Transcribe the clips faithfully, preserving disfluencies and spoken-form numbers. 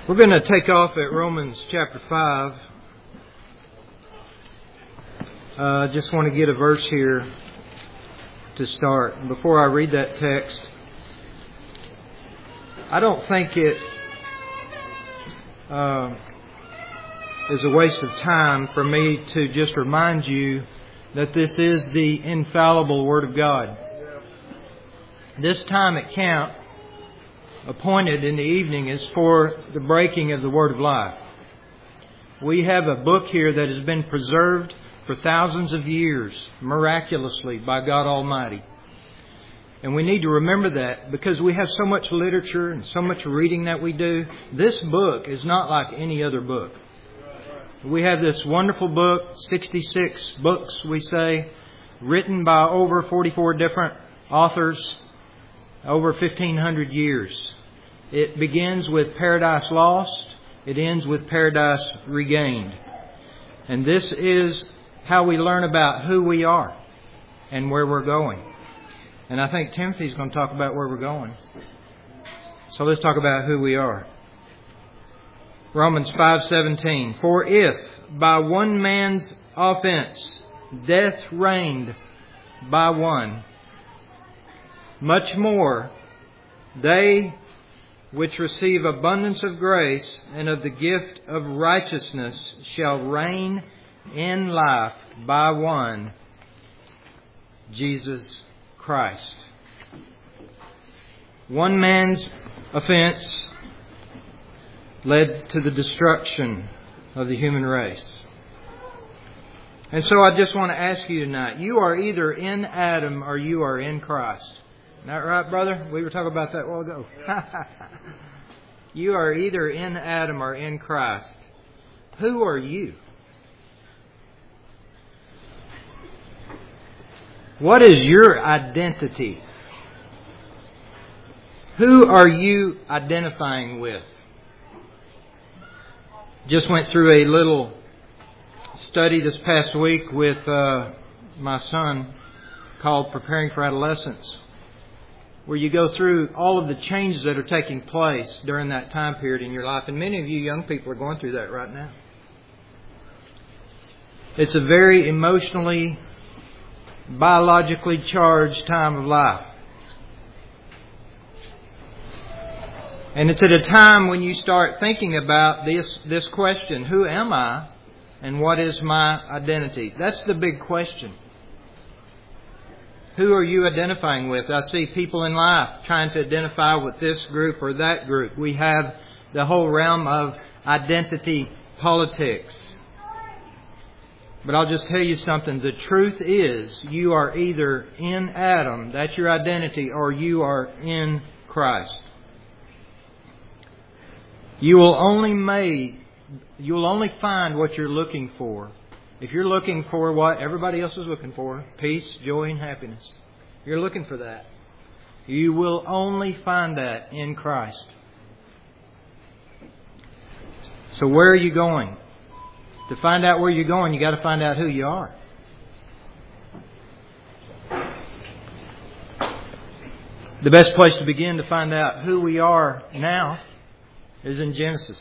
We're going to take off at Romans chapter five. I uh, just want to get a verse here to start. And before I read that text, I don't think it uh, is a waste of time for me to just remind you that this is the infallible Word of God. This time at camp, appointed in the evening, is for the breaking of the Word of life. We have a book here that has been preserved for thousands of years, miraculously, by God Almighty. And we need to remember that because we have so much literature and so much reading that we do. This book is not like any other book. We have this wonderful book, sixty-six books, we say, written by over forty-four different authors, over fifteen hundred years. It begins with Paradise Lost. It ends with Paradise Regained. And this is how we learn about who we are and where we're going. And I think Timothy's going to talk about where we're going. So let's talk about who we are. Romans five seventeen. For if by one man's offense death reigned by one, much more they which receive abundance of grace and of the gift of righteousness shall reign in life by one, Jesus Christ. One man's offense led to the destruction of the human race. And so I just want to ask you tonight, you are either in Adam or you are in Christ. Isn't that right, brother? We were talking about that a while ago. You are either in Adam or in Christ. Who are you? What is your identity? Who are you identifying with? Just went through a little study this past week with uh, my son called Preparing for Adolescence, where you go through all of the changes that are taking place during that time period in your life. And many of you young people are going through that right now. It's a very emotionally, biologically charged time of life. And it's at a time when you start thinking about this, this question, who am I and what is my identity? That's the big question. Who are you identifying with? I see people in life trying to identify with this group or that group. We have the whole realm of identity politics. But I'll just tell you something. The truth is, you are either in Adam, that's your identity, or you are in Christ. You will only make, you will only find what you're looking for. If you're looking for what everybody else is looking for, peace, joy, and happiness, you're looking for that. You will only find that in Christ. So where are you going? To find out where you're going, you got to find out who you are. The best place to begin to find out who we are now is in Genesis.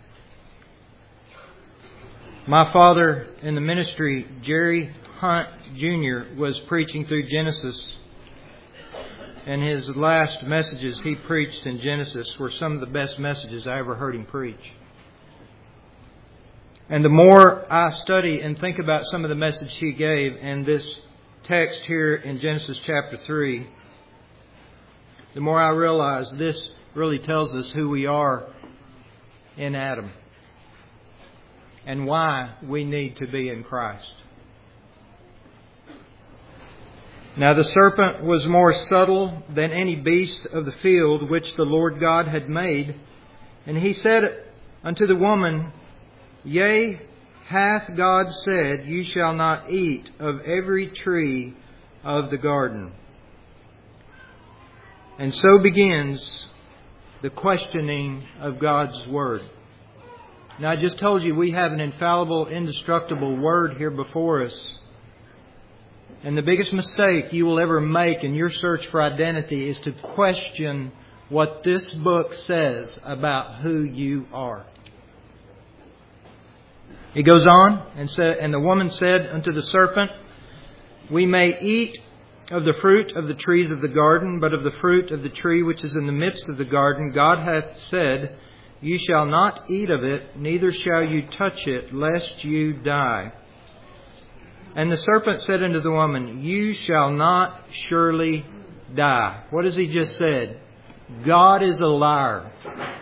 My father in the ministry, Jerry Hunt Junior, was preaching through Genesis. And his last messages he preached in Genesis were some of the best messages I ever heard him preach. And the more I study and think about some of the message he gave and this text here in Genesis chapter three, the more I realize this really tells us who we are in Adam and why we need to be in Christ. Now the serpent was more subtle than any beast of the field which the Lord God had made. And he said unto the woman, Yea, hath God said, You shall not eat of every tree of the garden. And so begins the questioning of God's Word. Now I just told you we have an infallible, indestructible Word here before us. And the biggest mistake you will ever make in your search for identity is to question what this book says about who you are. He goes on and said, and the woman said unto the serpent, We may eat of the fruit of the trees of the garden, but of the fruit of the tree which is in the midst of the garden, God hath said, You shall not eat of it, neither shall you touch it, lest you die. And the serpent said unto the woman, You shall not surely die. What has he just said? God is a liar.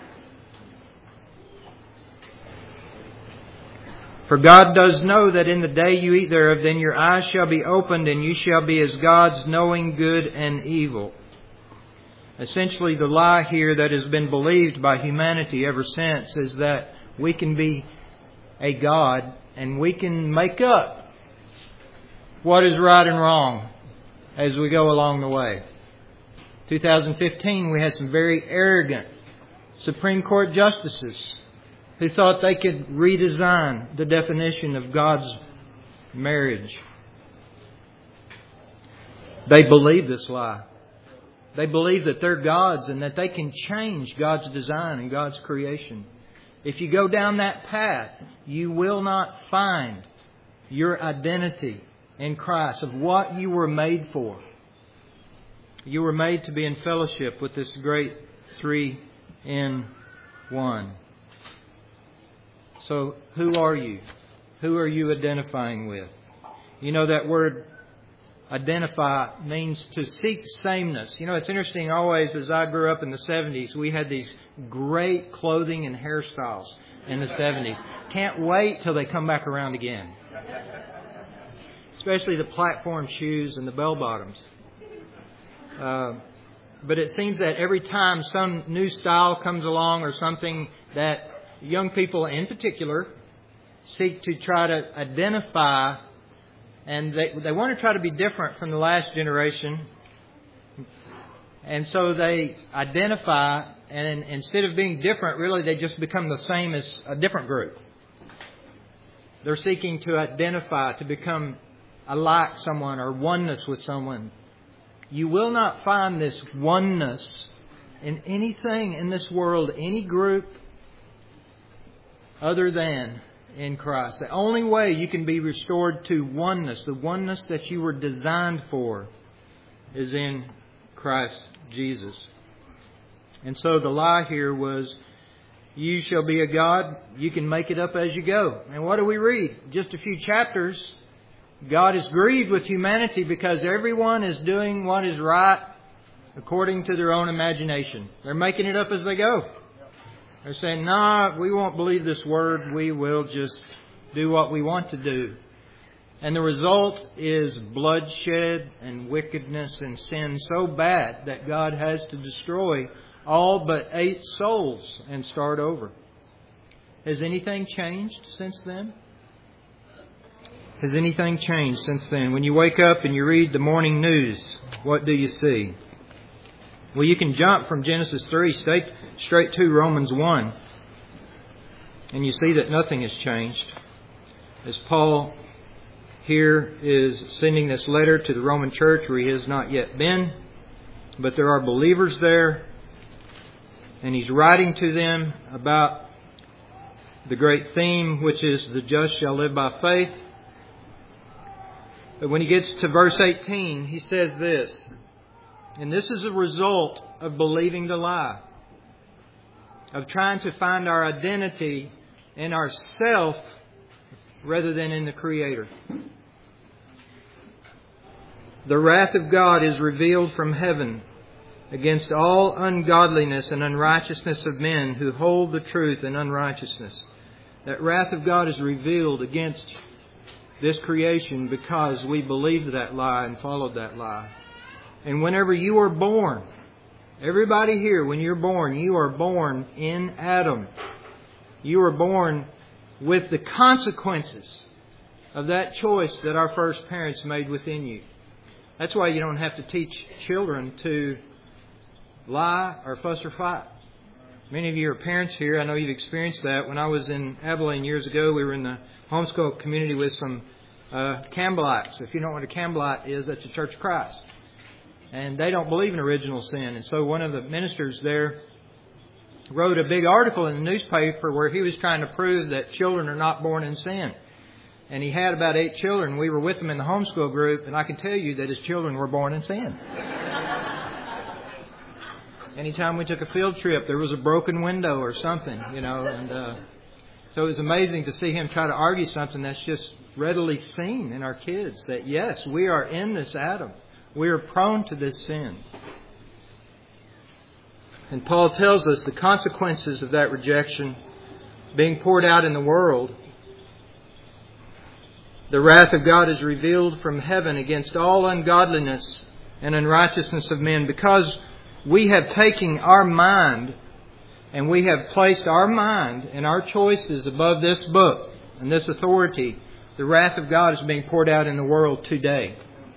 For God does know that in the day you eat thereof, then your eyes shall be opened, and you shall be as gods, knowing good and evil. Essentially, the lie here that has been believed by humanity ever since is that we can be a God and we can make up what is right and wrong as we go along the way. twenty fifteen, we had some very arrogant Supreme Court justices who thought they could redesign the definition of God's marriage. They believe this lie. They believe that they're gods and that they can change God's design and God's creation. If you go down that path, you will not find your identity in Christ of what you were made for. You were made to be in fellowship with this great three in one. So who are you? Who are you identifying with? You know that word identify means to seek sameness. You know, it's interesting always, as I grew up in the seventies, we had these great clothing and hairstyles in the seventies. Can't wait till they come back around again. Especially the platform shoes and the bell bottoms. Uh, but it seems that every time some new style comes along or something that young people in particular seek to try to identify, and they, they want to try to be different from the last generation. And so they identify, and instead of being different, really they just become the same as a different group. They're seeking to identify, to become alike someone or oneness with someone. You will not find this oneness in anything in this world, any group, other than in Christ. The only way you can be restored to oneness, the oneness that you were designed for, is in Christ Jesus. And so the lie here was, you shall be a God, you can make it up as you go. And what do we read? Just a few chapters. God is grieved with humanity because everyone is doing what is right according to their own imagination. They're making it up as they go. They're saying, nah, we won't believe this word. We will just do what we want to do. And the result is bloodshed and wickedness and sin so bad that God has to destroy all but eight souls and start over. Has anything changed since then? Has anything changed since then? When you wake up and you read the morning news, what do you see? Well, you can jump from Genesis three straight, straight to Romans one. And you see that nothing has changed. As Paul here is sending this letter to the Roman church where he has not yet been, but there are believers there. And he's writing to them about the great theme, which is the just shall live by faith. But when he gets to verse eighteen, he says this. And this is a result of believing the lie. Of trying to find our identity in ourself rather than in the Creator. The wrath of God is revealed from heaven against all ungodliness and unrighteousness of men who hold the truth in unrighteousness. That wrath of God is revealed against this creation because we believed that lie and followed that lie. And whenever you are born, everybody here, when you're born, you are born in Adam. You are born with the consequences of that choice that our first parents made within you. That's why you don't have to teach children to lie or fuss or fight. Many of you are parents here. I know you've experienced that. When I was in Abilene years ago, we were in the homeschool community with some uh, Campbellites. If you don't know what a Campbellite is, that's a Church of Christ. And they don't believe in original sin. And so one of the ministers there wrote a big article in the newspaper where he was trying to prove that children are not born in sin. And he had about eight children. We were with him in the homeschool group, and I can tell you that his children were born in sin. Anytime we took a field trip, there was a broken window or something, you know. And uh, so it was amazing to see him try to argue something that's just readily seen in our kids. That yes, we are in this Adam. We are prone to this sin. And Paul tells us the consequences of that rejection being poured out in the world. The wrath of God is revealed from heaven against all ungodliness and unrighteousness of men, because we have taken our mind and we have placed our mind and our choices above this book and this authority. The wrath of God is being poured out in the world today.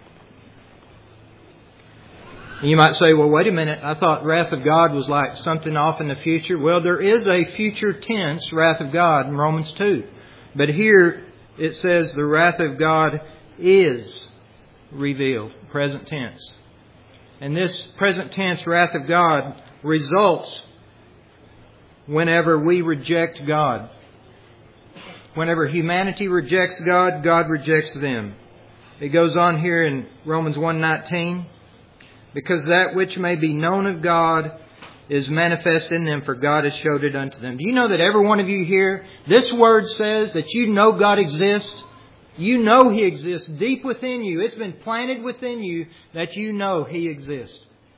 And you might say, well, wait a minute, I thought wrath of God was like something off in the future. Well, there is a future tense wrath of God in Romans two. But here it says the wrath of God is revealed, present tense. And this present tense wrath of God results whenever we reject God. Whenever humanity rejects God, God rejects them. It goes on here in Romans one nineteen. Because that which may be known of God is manifest in them, for God has showed it unto them. Do you know that every one of you here, this word says that you know God exists? You know He exists deep within you. It's been planted within you that you know He exists.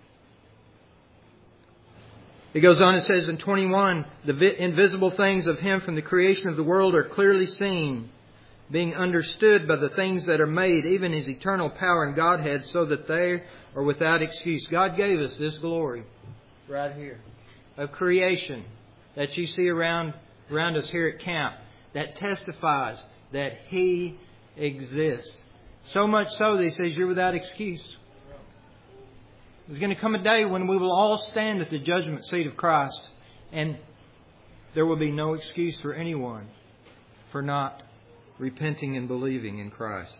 It goes on and says in twenty-one, the invisible things of Him from the creation of the world are clearly seen, being understood by the things that are made, even His eternal power and Godhead, so that they are without excuse. God gave us this glory right here of creation that you see around, around us here at camp that testifies that He exists. So much so that He says you're without excuse. There's going to come a day when we will all stand at the judgment seat of Christ, and there will be no excuse for anyone for not repenting and believing in Christ.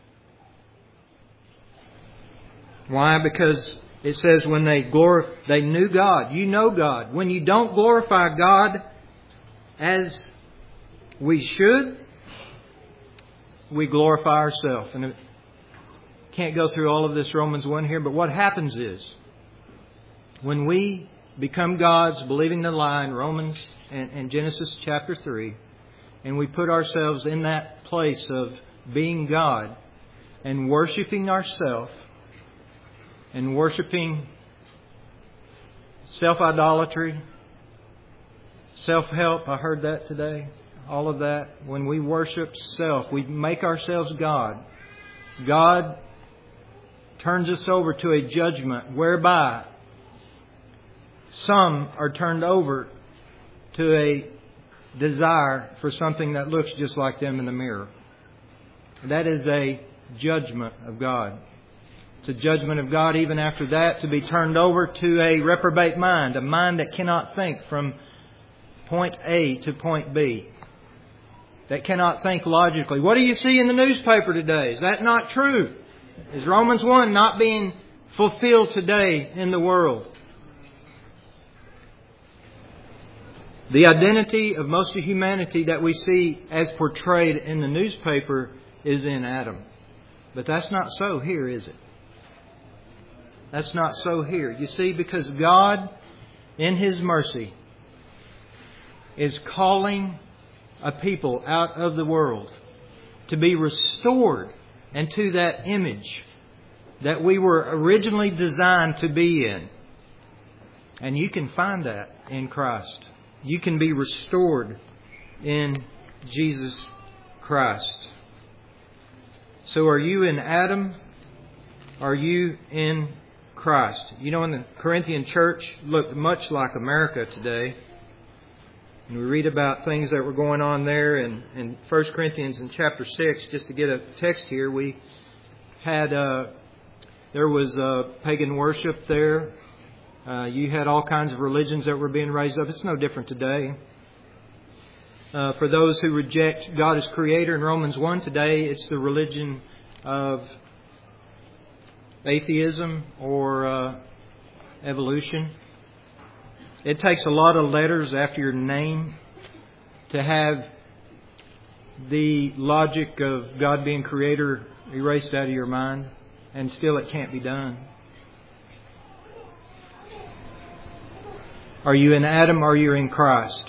Why? Because it says when they glor- they knew God. You know God. When you don't glorify God as we should, we glorify ourselves. And I can't go through all of this Romans one here, but what happens is when we become gods, believing the lie in Romans and, and Genesis chapter three, and we put ourselves in that place of being God and worshiping ourselves and worshiping self-idolatry, self-help. I heard that today. All of that. When we worship self, we make ourselves God. God turns us over to a judgment whereby some are turned over to a desire for something that looks just like them in the mirror. That is a judgment of God. It's a judgment of God even after that to be turned over to a reprobate mind, a mind that cannot think from point A to point B, that cannot think logically. What do you see in the newspaper today? Is that not true? Is Romans one not being fulfilled today in the world? The identity of most of humanity that we see as portrayed in the newspaper is in Adam. But that's not so here, is it? That's not so here. You see, because God, in His mercy, is calling a people out of the world to be restored into that image that we were originally designed to be in. And you can find that in Christ. You can be restored in Jesus Christ. So are you in Adam? Are you in Christ? You know, in the Corinthian church looked much like America today. And we read about things that were going on there in, in First Corinthians in chapter six. Just to get a text here, we had, uh, there was uh, pagan worship there. Uh, you had all kinds of religions that were being raised up. It's no different today. Uh, for those who reject God as Creator in Romans one today, it's the religion of atheism or uh, evolution. It takes a lot of letters after your name to have the logic of God being creator erased out of your mind, and still it can't be done. Are you in Adam or are you in Christ?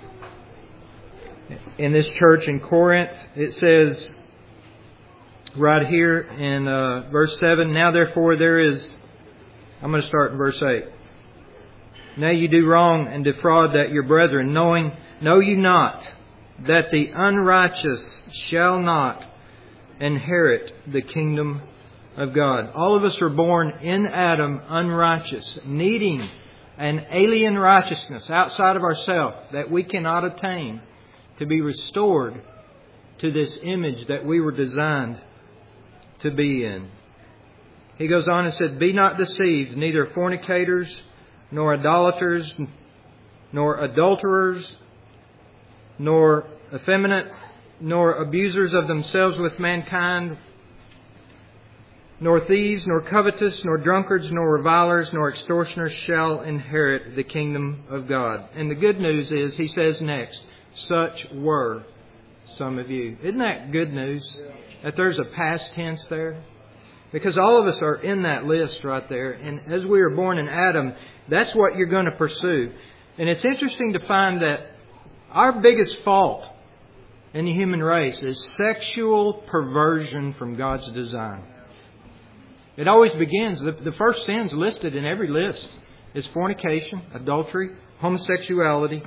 In this church in Corinth, it says right here in uh, verse seven, now therefore there is, I'm going to start in verse eight. Now you do wrong and defraud that your brethren, knowing, know you not that the unrighteous shall not inherit the kingdom of God. All of us are born in Adam unrighteous, needing an alien righteousness outside of ourselves that we cannot attain to be restored to this image that we were designed to be in. He goes on and said, be not deceived, neither fornicators, nor idolaters, nor adulterers, nor effeminate, nor abusers of themselves with mankind, nor thieves, nor covetous, nor drunkards, nor revilers, nor extortioners shall inherit the kingdom of God. And the good news is, he says next, such were some of you. Isn't that good news? That there's a past tense there? Because all of us are in that list right there. And as we were born in Adam, that's what you're going to pursue. And it's interesting to find that our biggest fault in the human race is sexual perversion from God's design. It always begins, the, the first sins listed in every list is fornication, adultery, homosexuality.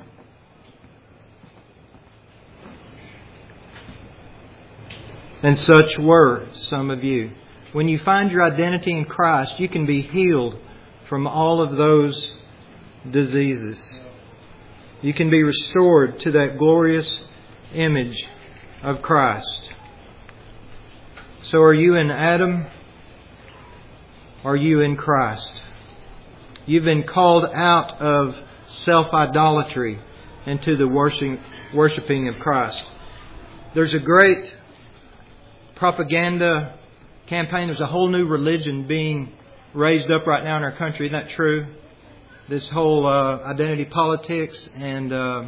And such were some of you. When you find your identity in Christ, you can be healed from all of those diseases. You can be restored to that glorious image of Christ. So are you in Adam? Are you in Christ? You've been called out of self-idolatry into the worshiping of Christ. There's a great propaganda campaign. There's a whole new religion being raised up right now in our country. Isn't that true? This whole uh, identity politics and uh,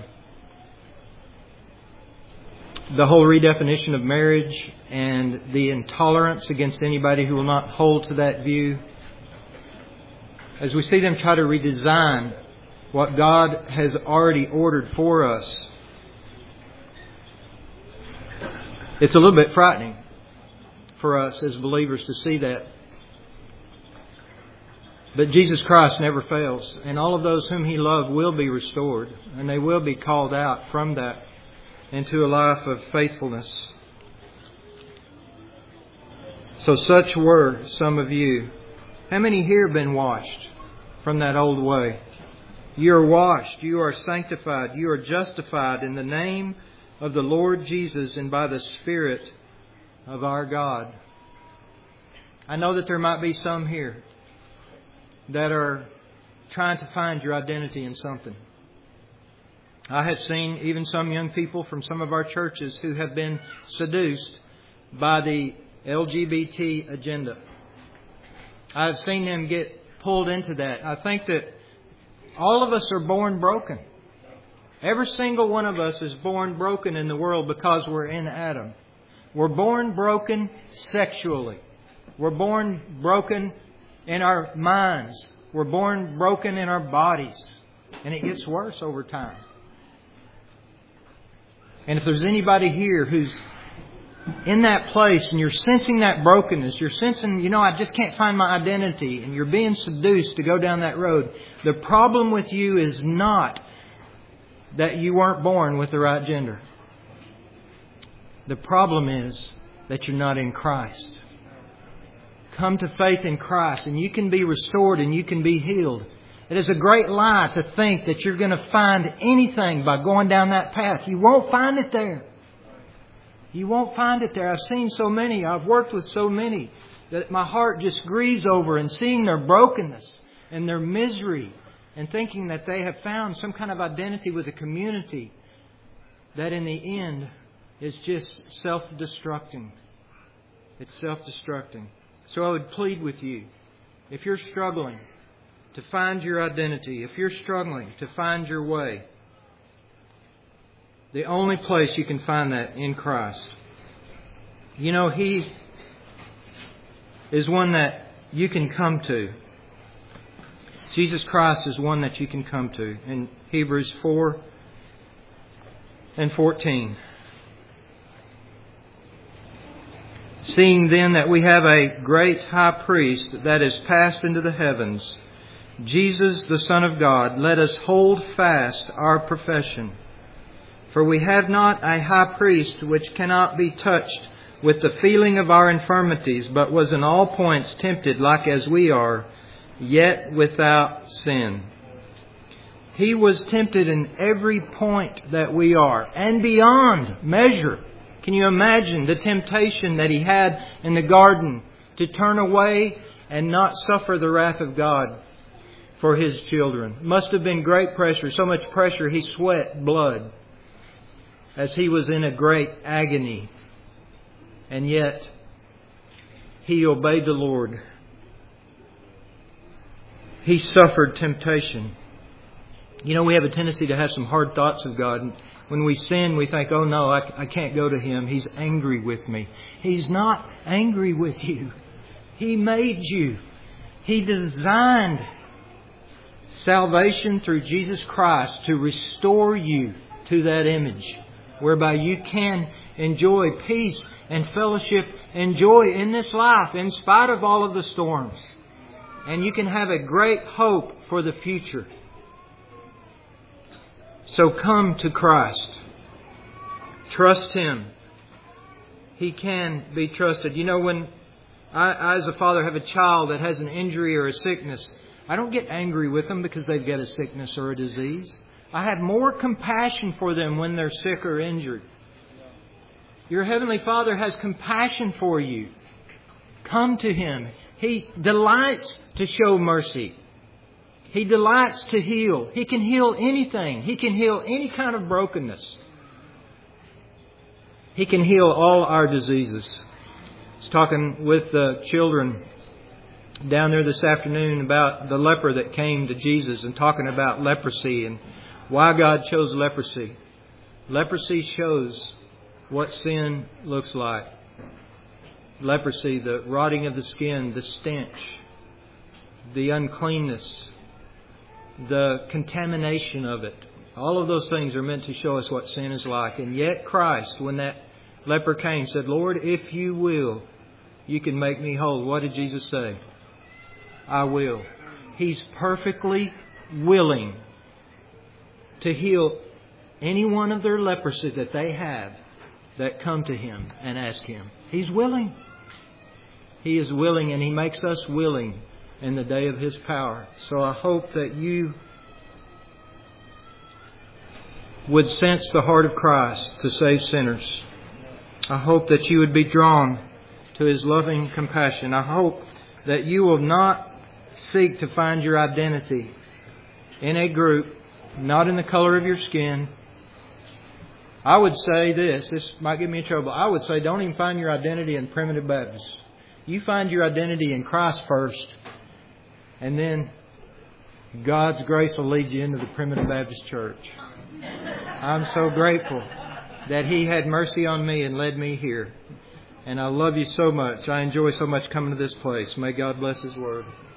the whole redefinition of marriage and the intolerance against anybody who will not hold to that view. As we see them try to redesign what God has already ordered for us, it's a little bit frightening for us as believers to see that. But Jesus Christ never fails, and all of those whom He loved will be restored, and they will be called out from that into a life of faithfulness. So such were some of you. How many here have been washed from that old way? You are washed, you are sanctified, you are justified in the name of the Lord Jesus and by the Spirit of our God. I know that there might be some here that are trying to find your identity in something. I have seen even some young people from some of our churches who have been seduced by the L G B T agenda. I've seen them get pulled into that. I think that all of us are born broken. Every single one of us is born broken in the world because we're in Adam. We're born broken sexually. We're born broken in our minds. We're born broken in our bodies. And it gets worse over time. And if there's anybody here who's in that place and you're sensing that brokenness, you're sensing, you know, I just can't find my identity, and you're being seduced to go down that road, the problem with you is not that you weren't born with the right gender. The problem is that you're not in Christ. Come to faith in Christ and you can be restored and you can be healed. It is a great lie to think that you're going to find anything by going down that path. You won't find it there. You won't find it there. I've seen so many. I've worked with so many that my heart just grieves over and seeing their brokenness and their misery and thinking that they have found some kind of identity with a community that in the end is just self-destructing. It's self-destructing. So I would plead with you, if you're struggling to find your identity, if you're struggling to find your way, the only place you can find that in Christ. You know, He is one that you can come to. Jesus Christ is one that you can come to. In Hebrews four and fourteen. Seeing then that we have a great high priest that is passed into the heavens, Jesus the Son of God, let us hold fast our profession. For we have not a high priest which cannot be touched with the feeling of our infirmities, but was in all points tempted like as we are, yet without sin. He was tempted in every point that we are, and beyond measure. Can you imagine the temptation that He had in the garden to turn away and not suffer the wrath of God for His children? Must have been great pressure, so much pressure He sweat blood as He was in a great agony. And yet, He obeyed the Lord. He suffered temptation. You know, we have a tendency to have some hard thoughts of God. When we sin, we think, oh no, I, I can't go to Him. He's angry with me. He's not angry with you. He made you. He designed salvation through Jesus Christ to restore you to that image, whereby you can enjoy peace and fellowship and joy in this life in spite of all of the storms. And you can have a great hope for the future. So come to Christ. Trust Him. He can be trusted. You know, when I, I as a father have a child that has an injury or a sickness, I don't get angry with them because they've got a sickness or a disease. I have more compassion for them when they're sick or injured. Your Heavenly Father has compassion for you. Come to Him. He delights to show mercy. He delights to heal. He can heal anything. He can heal any kind of brokenness. He can heal all our diseases. I was talking with the children down there this afternoon about the leper that came to Jesus and talking about leprosy and why God chose leprosy. Leprosy shows what sin looks like. Leprosy, the rotting of the skin, the stench, the uncleanness, the contamination of it. All of those things are meant to show us what sin is like. And yet Christ, when that leper came, said, Lord, if you will, you can make me whole. What did Jesus say? I will. He's perfectly willing to heal any one of their leprosy that they have that come to Him and ask Him. He's willing. He is willing, and He makes us willing in the day of His power. So I hope that you would sense the heart of Christ to save sinners. I hope that you would be drawn to His loving compassion. I hope that you will not seek to find your identity in a group, not in the color of your skin. I would say this, this might get me in trouble. I would say don't even find your identity in Primitive Baptist. You find your identity in Christ first, and then God's grace will lead you into the Primitive Baptist Church. I'm so grateful that He had mercy on me and led me here. And I love you so much. I enjoy so much coming to this place. May God bless His Word.